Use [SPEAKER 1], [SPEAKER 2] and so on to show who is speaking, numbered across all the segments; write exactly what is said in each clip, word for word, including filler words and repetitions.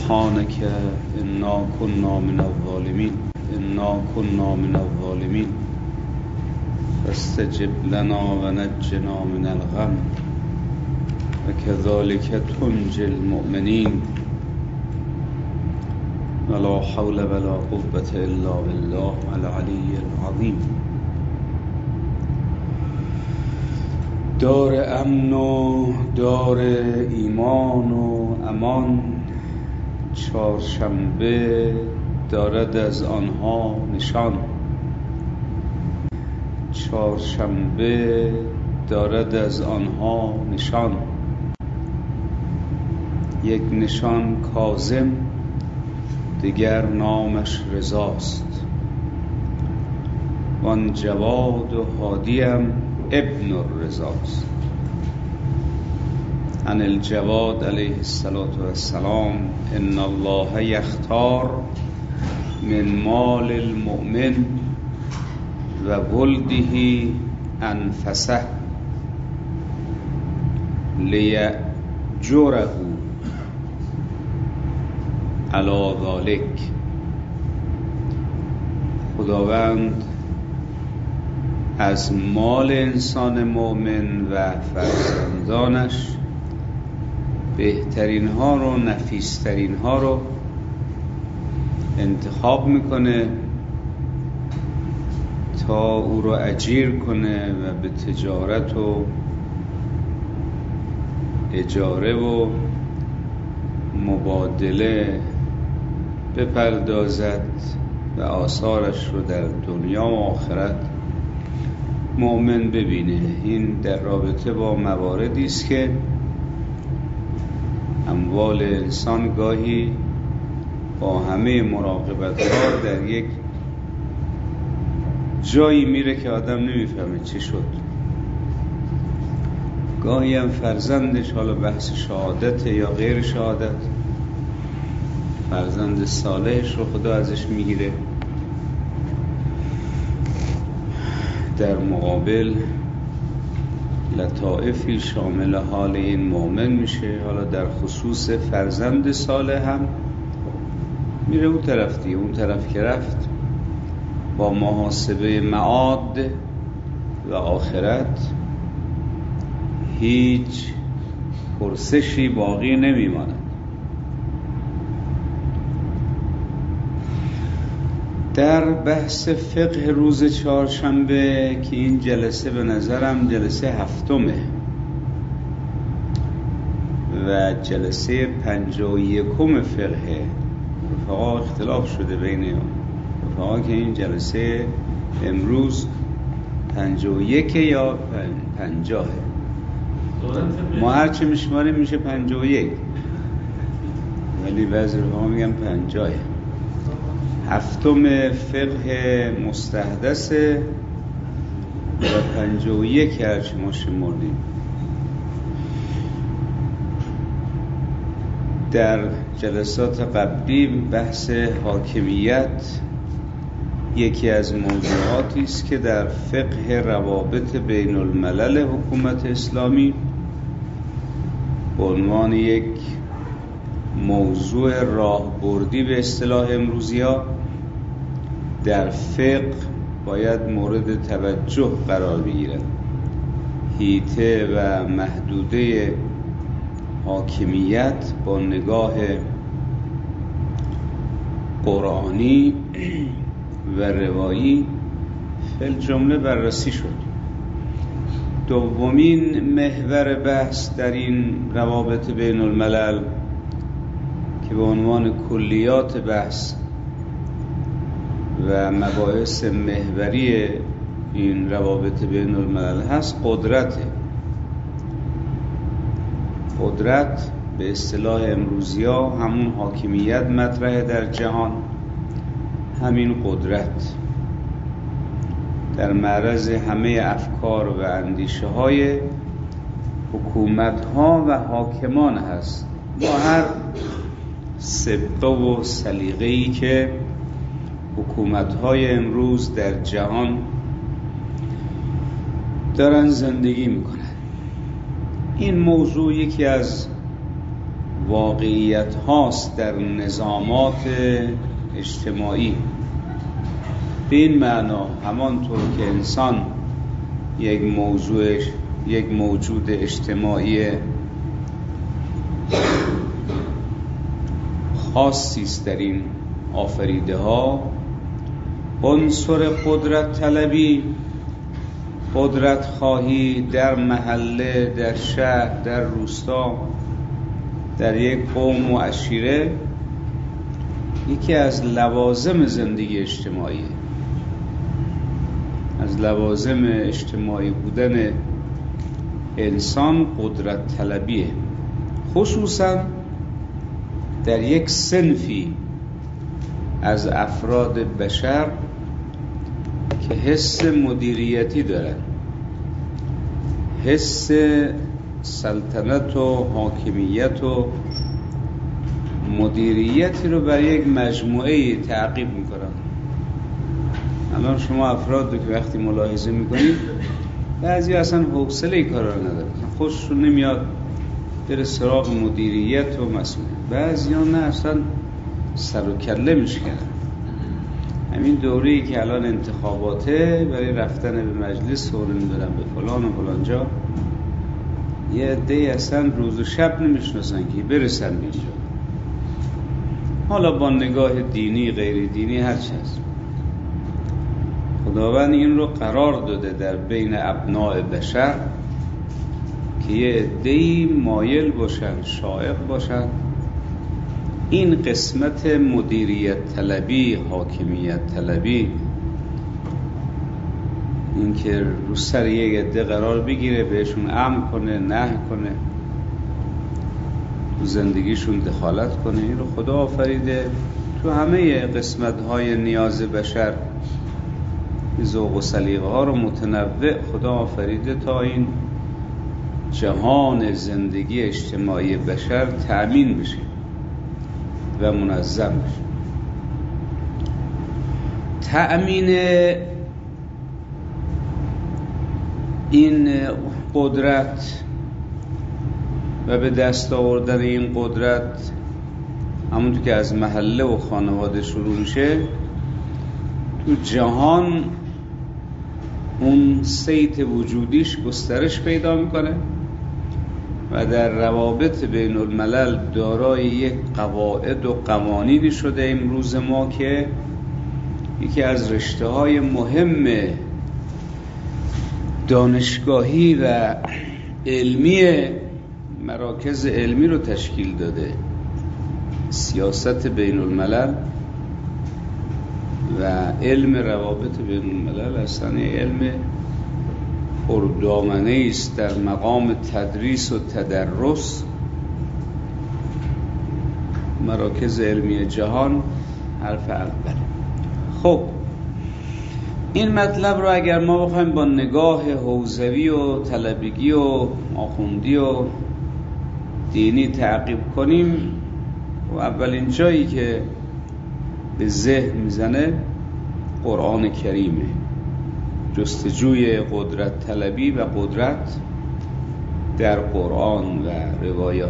[SPEAKER 1] سبحانك انا كنا من الظالمين انا كنا من الظالمين فاستجب لنا ونجنا من الغم وكذلك تنجي المؤمنين ولا حول ولا قوة إلا بالله العلي العظيم. دار امن و دار ایمان و امان، چهارشنبه دارد از آنها نشان. چهارشنبه دارد از آنها نشان، یک نشان کاظم دیگر نامش رضاست. وان جواد و هادیم ابن الرضاست. عن الجواد علیه السلام ان الله یختار من مال المؤمن و ولده انفسه لیأجره علی ذلک. خداوند از مال انسان مؤمن و فرزندانش بهترین ها رو، نفیسترین ها رو انتخاب میکنه تا او رو اجیر کنه و به تجارت و اجاره و مبادله بپردازد و آثارش رو در دنیا و آخرت مؤمن ببینه. این در رابطه با مواردی است که اموال انسان گاهی با همه مراقبت‌ها در یک جایی میره که آدم نمیفهمه چی شد. گاهی هم فرزندش، حالا بحث شهادت یا غیر شهادت، فرزند صالحش رو خدا ازش میگیره، در مقابل لطائفی شامل حال این مؤمن میشه. حالا در خصوص فرزند صالح هم میره اون طرف دیگه، اون طرف که رفت با محاسبه معاد و آخرت هیچ پرسشی باقی نمیماند. در بحث فقه روز چهارشنبه که این جلسه به نظرم جلسه هفتمه و جلسه پنجاه و یکم فقه، رفقا اختلاف شده بین رفقا که این جلسه امروز پنجاه و یک یا پنجاه، ما هرچی میشماریم میشه پنجاه و یک، ولی بعضی رفقا میگن پنجاه. هفتم فقه مستحدثه و پنجاه و یک هرچی ما شمردیم. در جلسات قبلی بحث حاکمیت یکی از موضوعاتی است که در فقه روابط بین الملل حکومت اسلامی به عنوان یک موضوع راهبردی به اصطلاح امروزی‌ها در فقه باید مورد توجه قرار بگیرد. حیطه و محدوده حاکمیت با نگاه قرآنی و روایی فی الجمله بررسی شد. دومین محور بحث در این روابط بین الملل که به عنوان کلیات بحث و مباحث محوری این روابط بین الملل هست، قدرت. قدرت به اصطلاح امروزی‌ها همون حاکمیت مطرحه در جهان. همین قدرت در معرض همه افکار و اندیشه های حکومت ها و حاکمان هست، با هر سبقه و سلیقه‌ای که حکومت‌های امروز در جهان دارن زندگی میکنن. این موضوع یکی از واقعیت هاست در نظامات اجتماعی. به این معنا همانطور که انسان یک موضوع یک موجود اجتماعی خاصی است در این آفریده ها، عنصر قدرت طلبی، قدرت خواهی در محله، در شهر، در روستا، در یک قوم و عشیره یکی از لوازم زندگی اجتماعی، از لوازم اجتماعی بودن انسان قدرت طلبیه، خصوصا در یک صنفی از افراد بشر که حس مدیریتی دارن، حس سلطنت و حاکمیت و مدیریتی رو برای یک مجموعه تعقیب میکنن. الان شما افراد رو که وقتی ملاحظه میکنید، بعضی اصلا حوصله کار رو ندارن، خوششون نمیاد بره سراغ مدیریت و مسئولیت، بعضی ها نه، اصلا سر و کله میشکنن. همین دوره‌ای که الان انتخاباته، برای رفتن به مجلس و نمیدونم به فلان و فلان جا، یه عده‌ای اصلا روز و شب نمیشناسن که برسن اینجا. حالا با نگاه دینی غیر دینی هر چیز، خداوند این رو قرار داده در بین ابناء بشر که یه عده‌ای مایل باشن، شائق باشن این قسمت مدیریت طلبی، حاکمیت طلبی، این که رو سر یک عده قرار بگیره، بهشون امر کنه، نهی کنه، تو زندگیشون دخالت کنه، این رو خدا آفریده. تو همه قسمت‌های نیاز بشر ذوق و سلیقه ها رو متنوع خدا آفریده تا این جهان زندگی اجتماعی بشر تأمین بشه و منظم بشه. تأمین این قدرت و به دست آوردن این قدرت همونطور که از محله و خانواده شروع میشه، تو جهان اون صیت وجودیش گسترش پیدا میکنه و در روابط بین الملل دارای یک قواعد و قوانینی شده امروز ما که یکی از رشته های مهم دانشگاهی و علمی مراکز علمی رو تشکیل داده. سیاست بین الملل و علم روابط بین الملل اصلا علم پردامنه است در مقام تدریس و تدرس. مراکز علمی جهان حرف اول. خب این مطلب رو اگر ما بخوایم با نگاه حوزوی و طلبگی و آخوندی و دینی تعقیب کنیم، و اولین جایی که به ذهن میزنه قرآن کریمه، جستجوی قدرت طلبی و قدرت در قرآن و روایات.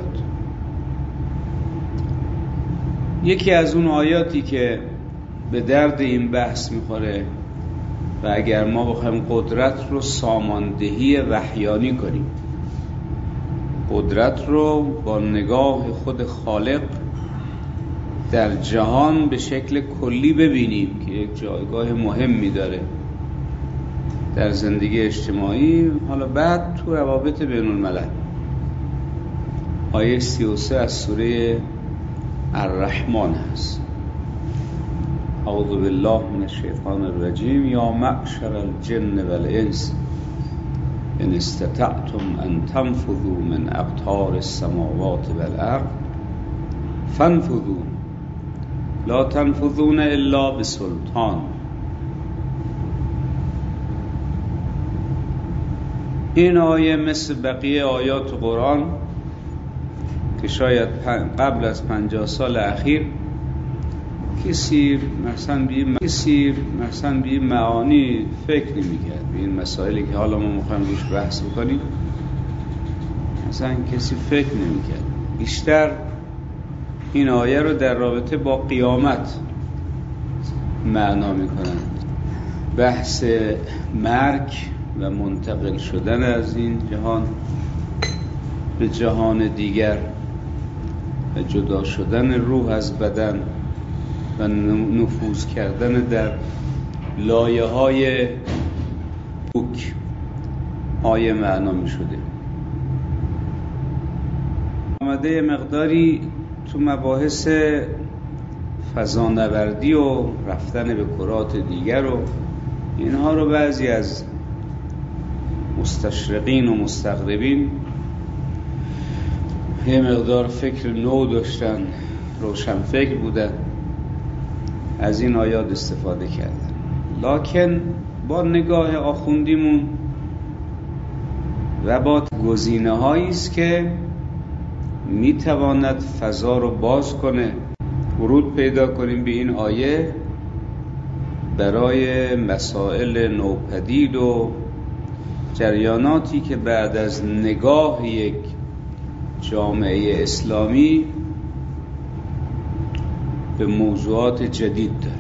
[SPEAKER 1] یکی از اون آیاتی که به درد این بحث میخوره و اگر ما بخوایم قدرت رو ساماندهی وحیانی کنیم، قدرت رو با نگاه خود خالق در جهان به شکل کلی ببینیم که یک جایگاه مهمی داره در زندگی اجتماعی، حالا بعد تو روابط بین الملل. آیه سی و سه از سوره الرحمن هست. اعوذ بالله من الشیطان الرجیم. یا معشر الجن والانس ان استطعتم ان تنفذوا من اقطار السماوات والارض فانفذوا لا تنفذون الا بسلطان. این آیه مثل بقیه آیات قرآن که شاید قبل از پنجاه سال اخیر کسی مثلا به کسی مثلا به معانی فکر نمی‌کرد، به این مسائلی که حالا ما می‌خوایم روش بحث بکنیم مثلا کسی فکر نمی‌کرد. بیشتر این آیه رو در رابطه با قیامت معنا میکنند. بحث مرگ و منتقل شدن از این جهان به جهان دیگر و جدا شدن روح از بدن و نفوذ کردن در لایه های بوک آیه معنا می شده. آمده مقداری تو مباحث فضانوردی و رفتن به کرات دیگر و اینها رو بعضی از مستشرقین و مستغربین یه مقدار فکر نو داشتن، روشن فکر بودن، از این آیات استفاده کردن. لکن با نگاه آخوندیمون و با گزینه هایی است که میتواند فضا رو باز کنه، ورود پیدا کنیم به این آیه برای مسائل نوپدید و جریاناتی که بعد از نگاه یک جامعه اسلامی به موضوعات جدید داره.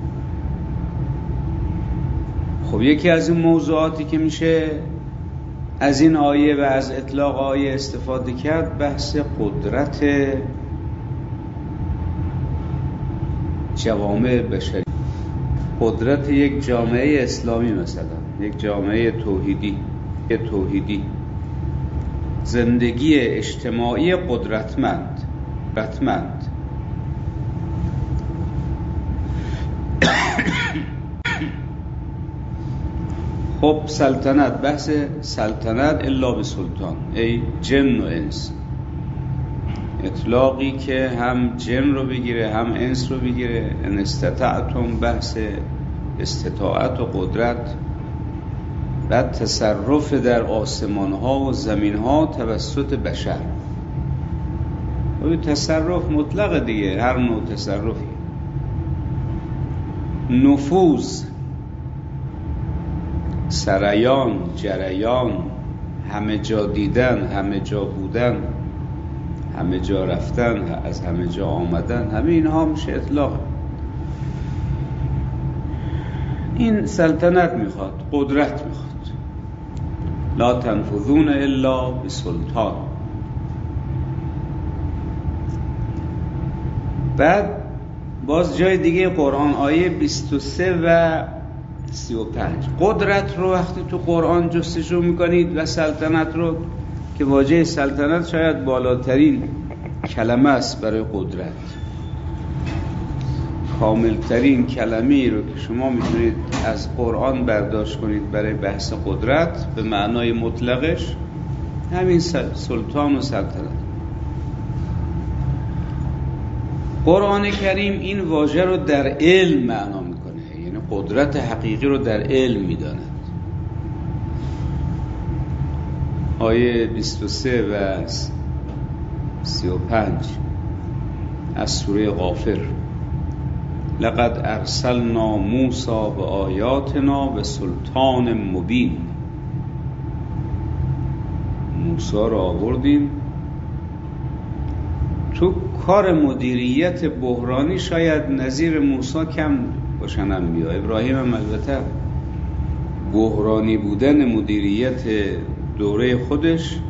[SPEAKER 1] خب یکی از این موضوعاتی که میشه از این آیه و از اطلاق آیه استفاده کرد بحث قدرت جوامع بشری، قدرت یک جامعه اسلامی، مثلا یک جامعه توحیدی توحیدی زندگی اجتماعی قدرتمند قدرتمند خب سلطنت، بحث سلطنت الا به سلطان، ای جن و انس، اطلاقی که هم جن رو بگیره هم انس رو بگیره. ان استطعتم، بحث استطاعت و قدرت و تصرف در آسمان ها و زمین ها توسط بشر. و تصرف مطلق دیگه، هر نوع تصرفی، نفوذ، سریان، جریان، همه جا دیدن، همه جا بودن، همه جا رفتن، از همه جا آمدن، همه اینها میشه اطلاق. این سلطنت میخواد، قدرت میخواد. لا تنفذون الا بسلطان. بعد باز جای دیگه قرآن آیه بیست و سه و سی و پنج، قدرت رو وقتی تو قرآن جستجو میکنید و سلطنت رو که واژه سلطنت شاید بالاترین کلمه است برای قدرت، کاملترین کلمه‌ای رو که شما میتونید از قرآن برداشت کنید برای بحث قدرت به معنای مطلقش همین سلطان و سلطنت. قرآن کریم این واژه رو در علم معنا میکنه، یعنی قدرت حقیقی رو در علم میداند. آیه بیست و سه و سی و پنج از سوره غافر، لقد ارسلنا موسی به آیاتنا و سلطان مبین. موسی را آوردیم تو کار مدیریت بحرانی، شاید نظیر موسی کم باشن انبیا. ابراهیم هم البته بحرانی بودن مدیریت دوره خودش،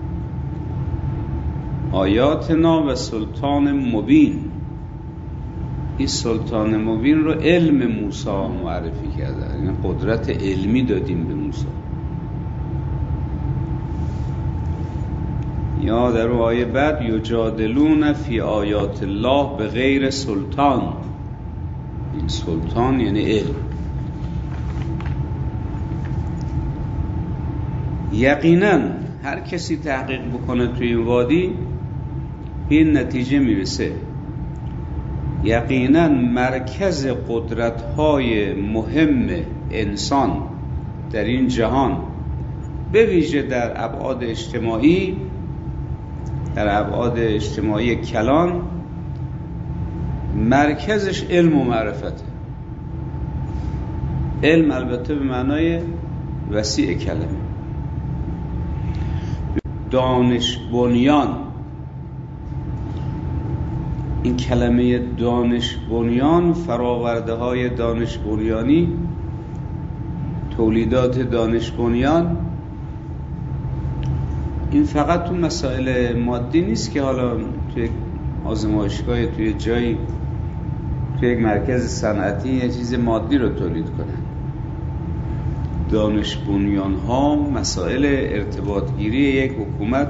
[SPEAKER 1] آیاتنا و سلطان مبین، این سلطان مبین رو علم موسی معرفی کرده، یعنی قدرت علمی دادیم به موسی. یا در آیه بعد یجادلون فی آیات الله به غیر سلطان، این سلطان یعنی علم. یقینا هر کسی تحقیق بکنه توی این وادی این نتیجه میرسه، یقینا مرکز قدرت‌های مهم انسان در این جهان، به ویژه در ابعاد اجتماعی، در ابعاد اجتماعی کلان، مرکزش علم و معرفته. علم البته به معنای وسیع کلمه، دانش بنیان، این کلمه دانش بنیان، فراورده های دانش بنیانی، تولیدات دانش بنیان، این فقط تو مسائل مادی نیست که حالا توی آزمایشگاه، توی جایی، توی یک مرکز صنعتی یه چیز مادی رو تولید کنن. دانش بنیان ها مسائل ارتباطگیری یک حکومت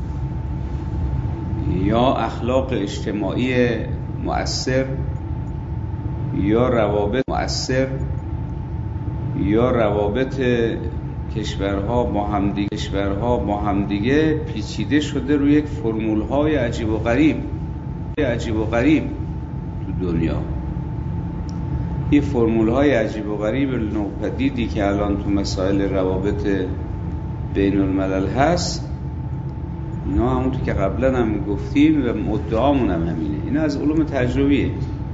[SPEAKER 1] یا اخلاق اجتماعی مؤثر یا روابط مؤثر یا روابط کشورها با همدیگه کشورها با همدیگه پیچیده شده روی یک فرمول‌های عجیب و غریب عجیب و غریب تو دنیا. این فرمول‌های عجیب و غریب نوپدیدی که الان تو مسائل روابط بین الملل هست، اینا همونطور که قبلا هم گفتیم و مدعامون هم همینه، اینا از علوم تجربیه.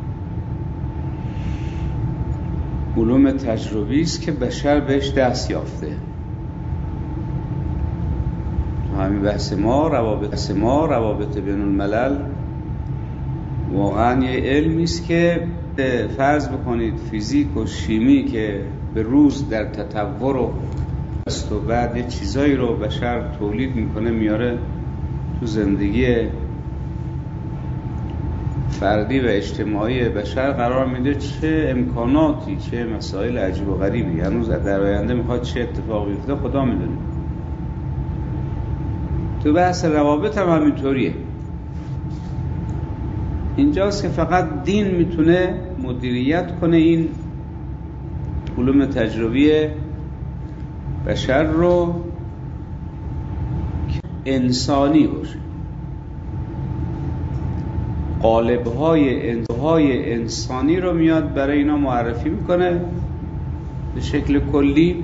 [SPEAKER 1] علوم تجربی است که بشر بهش دست یافته. تو همین بحث ما روابط بحث ما روابط بین الملل واقعا یه علمی است که فرض بکنید فیزیک و شیمی که به روز در تطور و است و بعد یه چیزایی رو بشر تولید میکنه میاره تو زندگی فردی و اجتماعی بشر قرار میده، چه امکاناتی، چه مسائل عجیب و غریبی هنوز در آینده میخواد چه اتفاقی بیفته خدا میدونه. تو بحث روابط هم همینطوریه. اینجاست که فقط دین میتونه مدیریت کنه این علوم تجربی بشر رو انسانی باشه. قالب‌های انتهای انسانی رو میاد برای اینا معرفی میکنه به شکل کلی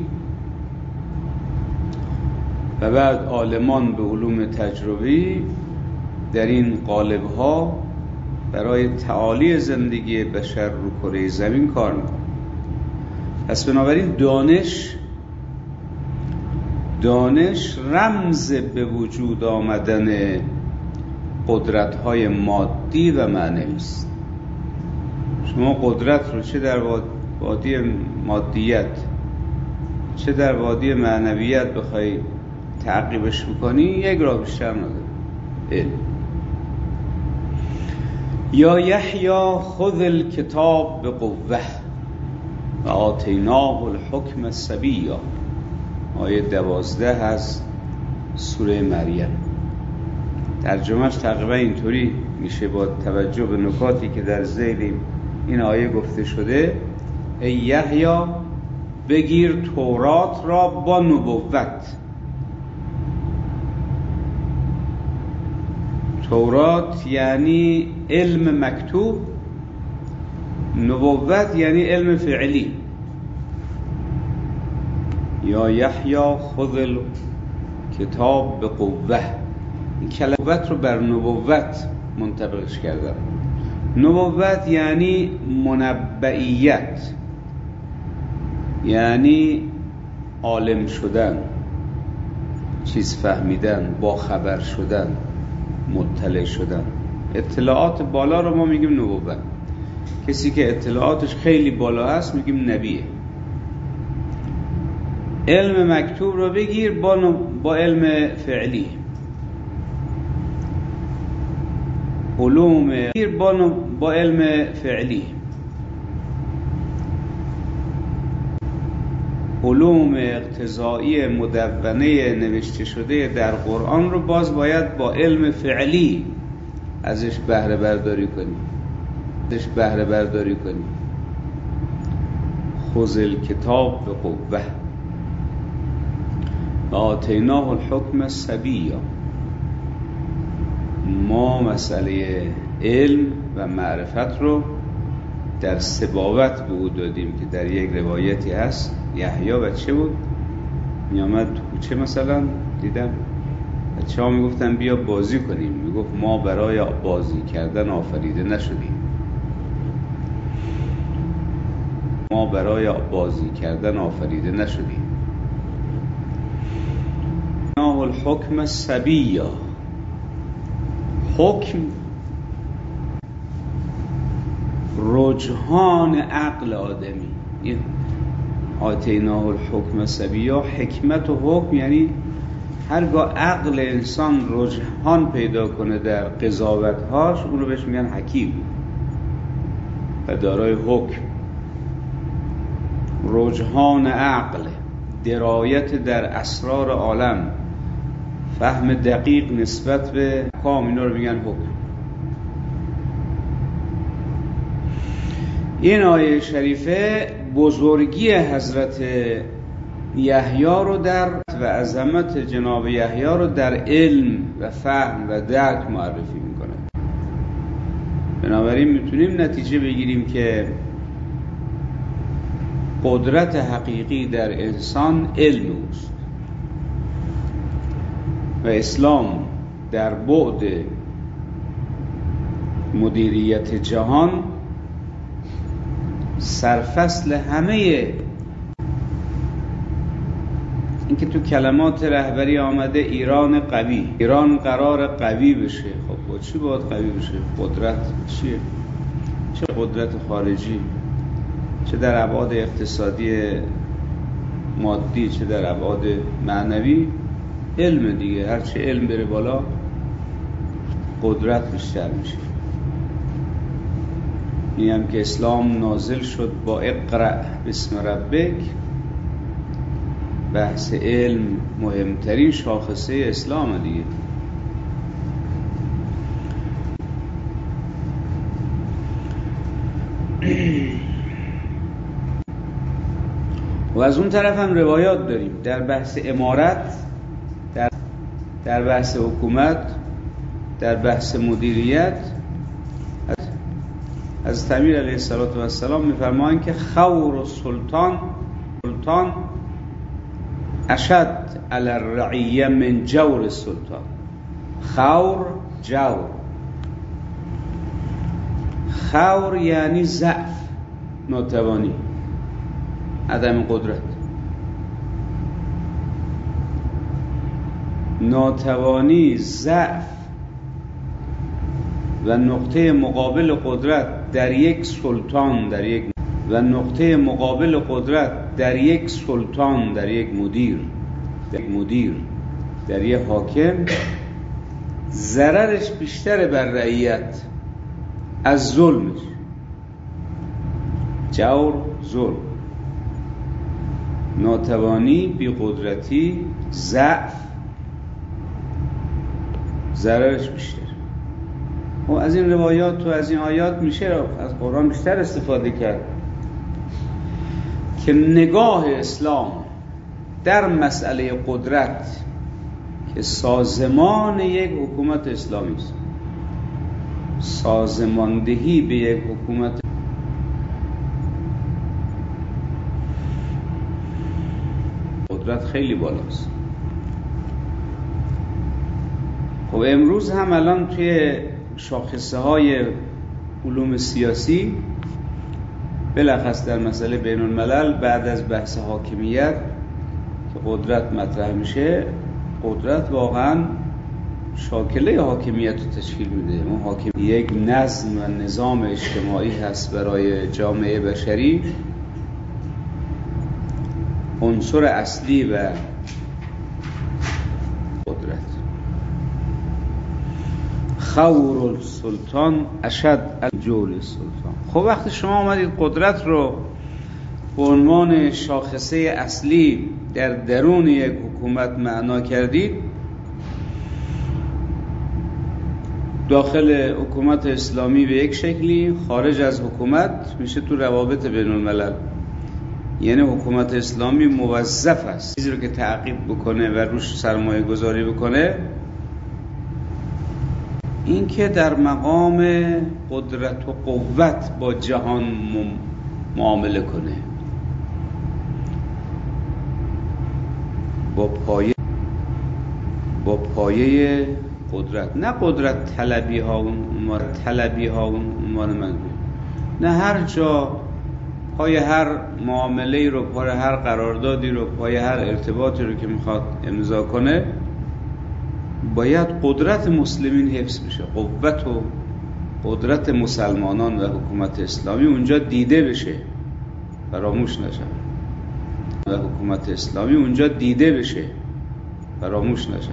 [SPEAKER 1] و بعد عالمان به علوم تجربی در این قالب‌ها برای تعالی زندگی بشر رو کره زمین کار میکنه. پس بنابراین دانش دانش رمز به وجود آمدن قدرت‌های مادی و معنوی است. شما قدرت رو چه در وادی مادیت چه در وادی معنویت بخوای تعقیبش بکنی، یک راه بیشتر نداره. علم. یا یحیی خذ الکتاب بقوه و آتیناه الحکم صبیا، آیه دوازده از سوره مریم. ترجمهش تقریبا اینطوری میشه با توجه به نکاتی که در ذیل این آیه گفته شده: ای یحیی بگیر تورات را با نبوت. تورات یعنی علم مکتوب، نبوت یعنی علم فعلی. یا یحیی خذ الکتاب بقوه، این کلمات رو بر نبوت منطبقش کردن. نبوت یعنی منبعیت، یعنی عالم شدن، چیز فهمیدن، با خبر شدن، مطلع شدن. اطلاعات بالا رو ما میگیم نبوت. کسی که اطلاعاتش خیلی بالا هست میگیم نبیه. علم مکتوب رو بگیر با, ن... با علم فعلی. علوم با, ن... با علم فعلی. علوم اقتضایی مدونه نوشته شده در قرآن رو باز باید با علم فعلی ازش بهره برداری کنیم ازش بهره برداری کنیم خذ الکتاب بقوه و آتیناه الحکم صبیا. ما مسئله علم و معرفت رو در سباوت به او دادیم که در یک روایتی هست یحیی بچه بود، میامد تو کوچه مثلا دیدم بچه ها میگفتن بیا بازی کنیم، میگفت ما برای بازی کردن آفریده نشدیم ما برای بازی کردن آفریده نشدیم ناه الحکم صبیا. حکم رجحان عقل آدمی. این آتیناه الحکم صبیا، حکمت و حکم یعنی هرگاه عقل انسان رجحان پیدا کنه در قضاوت‌هاش، اون رو بهش میگن حکیم و دارای حکم. رجحان عقل، درایت در اسرار عالم، فهم دقیق نسبت به احکام، اینا رو میگن حکم. این آیه شریفه بزرگی حضرت یحیی رو در و عظمت جناب یحیی رو در علم و فهم و درک معرفی میکنه. بنابراین میتونیم نتیجه بگیریم که قدرت حقیقی در انسان علم اوست و اسلام در بعد مدیریت جهان سرفصل همه این که تو کلمات رهبری آمده ایران قوی، ایران قرار قوی بشه. خب با چی باید قوی بشه؟ قدرت چیه؟ چه قدرت خارجی، چه در ابعاد اقتصادی مادی، چه در ابعاد معنوی؟ علم دیگه. هرچه علم بره بالا قدرت بیشتر میشه. این هم که اسلام نازل شد با اقرأ بسم ربک، بحث علم مهمترین شاخصه اسلام دیگه. و از اون طرف هم روایات داریم در بحث امارت، در, در بحث حکومت، در بحث مدیریت. از امیر علیه السلام میفرمایند که خور السلطان سلطان اشد علی الرعیه من جور السلطان. خور جور، خور یعنی ضعف، ناتوانی، عدم قدرت. ناتوانی، ضعف و نقطه مقابل قدرت در یک سلطان، در یک و نقطه مقابل قدرت در یک سلطان، در یک مدیر، در یک مدیر در یک حاکم، ضررش بیشتر بر رعیت از ظلمش. جور، ظلم، ناتوانی، بی‌قدرتی، ضعف، ضررش بیشتر. و از این روایات و از این آیات میشه از قرآن بیشتر استفاده کرد که نگاه اسلام در مسئله قدرت که سازمان یک حکومت اسلامی است، سازماندهی به یک حکومت، قدرت خیلی بالاست. خب امروز هم الان توی شاخصه های علوم سیاسی، بلخص در مسئله بین الملل، بعد از بحث حاکمیت که قدرت مطرح میشه، قدرت واقعا شاکله حاکمیت رو تشکیل میده. اون حاکم یک نظم و نظام اجتماعی هست برای جامعه بشری. عنصر اصلی و قدرت. خور السلطان اشد جول السلطان. خب وقتی شما آمدید قدرت رو به عنوان شاخصه اصلی در درون یک حکومت معنا کردید، داخل حکومت اسلامی به یک شکلی، خارج از حکومت میشه تو روابط بین الملل. یعنی حکومت اسلامی موظف است چیزی رو که تعقیب بکنه و روش سرمایه گذاری بکنه، این که در مقام قدرت و قوت با جهان معامله کنه، با پایه با پایه قدرت، نه قدرت طلبی ها اون طلبی ها اون عنوان من، نه هر جا پای هر معامله رو، پای هر قراردادی رو، پای هر ارتباطی رو که میخواد امضا کنه باید قدرت مسلمین حفظ بشه، قوت و قدرت مسلمانان و حکومت اسلامی اونجا دیده بشه، فراموش نشه. و حکومت اسلامی اونجا دیده بشه، فراموش نشه.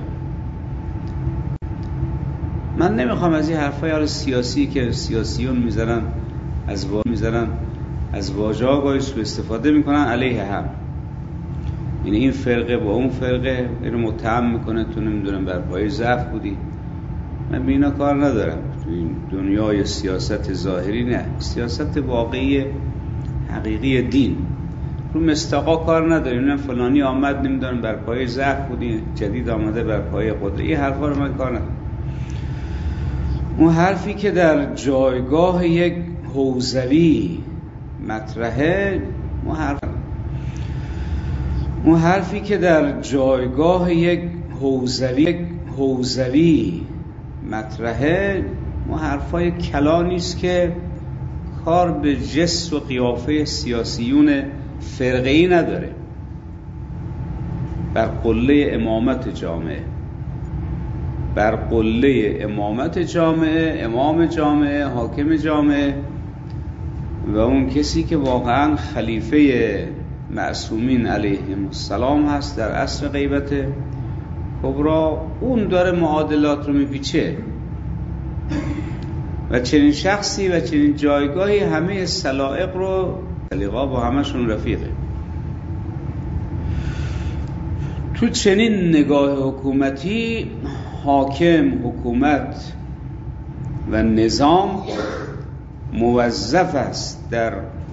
[SPEAKER 1] من نمیخوام از این حرفای حال سیاسی که سیاسیون میزنن از وا میزنن از واژه‌ها گاهی سوء استفاده میکنن علیه هم، یعنی این فرقه با اون فرقه اینو متهم میکنه تو نمیدونم بر پای ضعف بودی. من به اینا کار ندارم. تو این دنیای سیاست ظاهری نه، سیاست واقعی حقیقی دین رو مستقا کار نداریم. نه فلانی آمد نمیدونم بر پای ضعف بودی، جدید آمده بر پای قدرت. این حرفا رو من کار ندارم. اون حرفی که در جایگاه یک حوزوی مطرحه، اون حرف اون حرفی که در جایگاه یک حوزوی حوزوی مطرحه، اون حرفای کلا نیست که کار به جس و قیافه سیاسیون فرقه‌ای نداره. بر قله امامت جامعه، بر قله امامت جامعه، امام جامعه، حاکم جامعه و اون کسی که واقعا خلیفه معصومین علیهم السلام هست در عصر غیبت کبرا، اون داره معادلات رو میپیچه و چنین شخصی و چنین جایگاهی همه سلائق رو سلیقا با همشون رفیقه. تو چنین نگاه حکومتی حاکم، حکومت و نظام موظف است در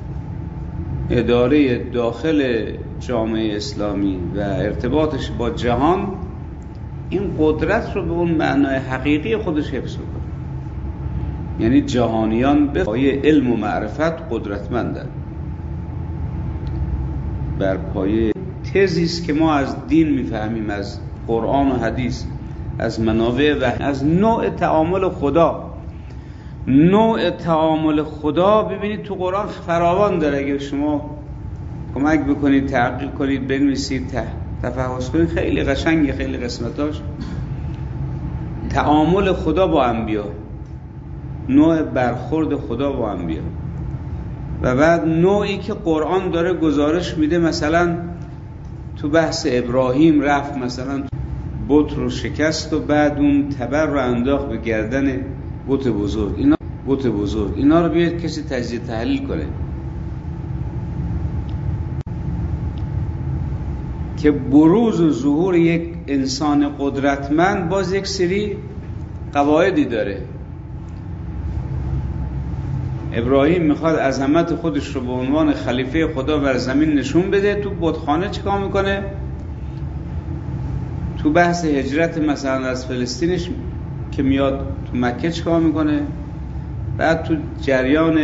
[SPEAKER 1] اداره داخل جامعه اسلامی و ارتباطش با جهان این قدرت رو به اون معنای حقیقی خودش حفظ کنه. یعنی جهانیان به پایه علم و معرفت قدرتمندند. بر پایه تزی است که ما از دین میفهمیم، از قرآن و حدیث، از منابع و از نوع تعامل خدا. نوع تعامل خدا ببینید تو قرآن فراوان داره. اگر شما کمک بکنید، تحقیق کنید، بنویسید، تفحص کنید، خیلی قشنگه، خیلی قسمتاش. تعامل خدا با انبیا، نوع برخورد خدا با انبیا، و بعد نوعی که قرآن داره گزارش میده. مثلا تو بحث ابراهیم رفت مثلا بت رو شکست و بعد اون تبر رو انداخت به گردن بت بزرگ. اینا بت بزرگ اینا رو بیاد کسی تجزیه تحلیل کنه که بروز و ظهور یک انسان قدرتمند باز یک سری قواعدی داره. ابراهیم میخواد عظمت خودش رو به عنوان خلیفه خدا بر زمین نشون بده. تو بتخانه چیکار میکنه؟ تو بحث هجرت مثلا از فلسطینش که میاد تو مکه چیکار میکنه؟ بعد تو جریان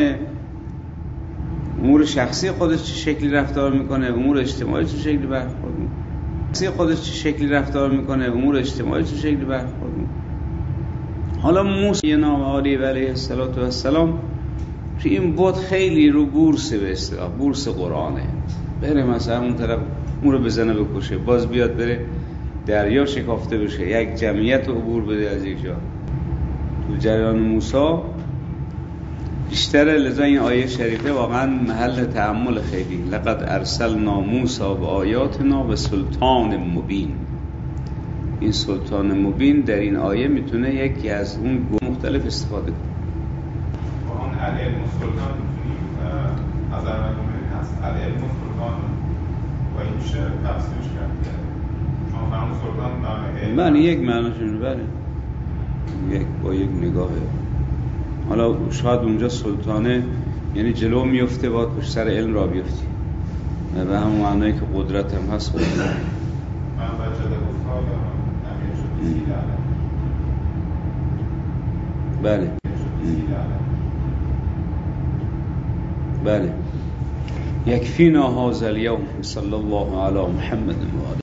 [SPEAKER 1] امور شخصی خودش چه شکلی رفتار میکنه، امور اجتماعی چه شکلی برخورد میکنه، خودش چه شکلی رفتار میکنه، امور اجتماعی چه شکلی برخورد میکنه. حالا موسی نام علی علیه السلام تو این بوت خیلی رو بورس به اصطلاح بورس قرآنه، بره مثلا اون طرف اون رو بزنه بکشه، باز بیاد بره دریا شکافته بشه، یک جمعیت رو عبور بده از یک جا. تو جریان موسی بیشتره. لذا این آیه شریفه واقعا محل تأمل خیلی. لقد ارسلنا موسی بآیاتنا و سلطان مبین. این سلطان مبین در این آیه میتونه یکی از اون گروه مختلف استفاده کنه.
[SPEAKER 2] قرآن علم سلطان میتونیم از علم هست علم سلطان و این میشه تفسیرش کرد. چون فرمون سلطان
[SPEAKER 1] من یک معناشون بله یک با یک نگاهه. حالا شاید اونجا سلطانه یعنی جلو میفته باید پشت سر علم را بیفتی و به همون معنایی که قدرت هم هست خود.
[SPEAKER 2] من بچه ده گفتار امیر شد سیده
[SPEAKER 1] بله بله. یکفینا هذا اليوم صلی الله علی محمد و آله.